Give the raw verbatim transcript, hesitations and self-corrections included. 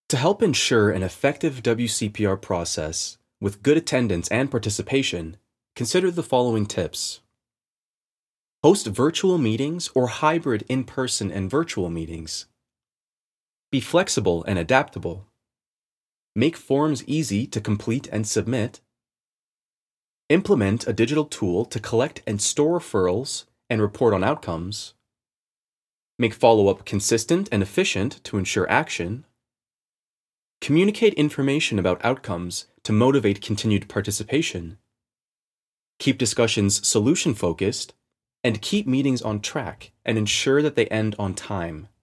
To help ensure an effective W C P R process with good attendance and participation, consider the following tips. Host virtual meetings or hybrid in-person and virtual meetings. Be flexible and adaptable. Make forms easy to complete and submit. Implement a digital tool to collect and store referrals and report on outcomes. Make follow-up consistent and efficient to ensure action. Communicate information about outcomes to motivate continued participation. Keep discussions solution-focused, and keep meetings on track and ensure that they end on time.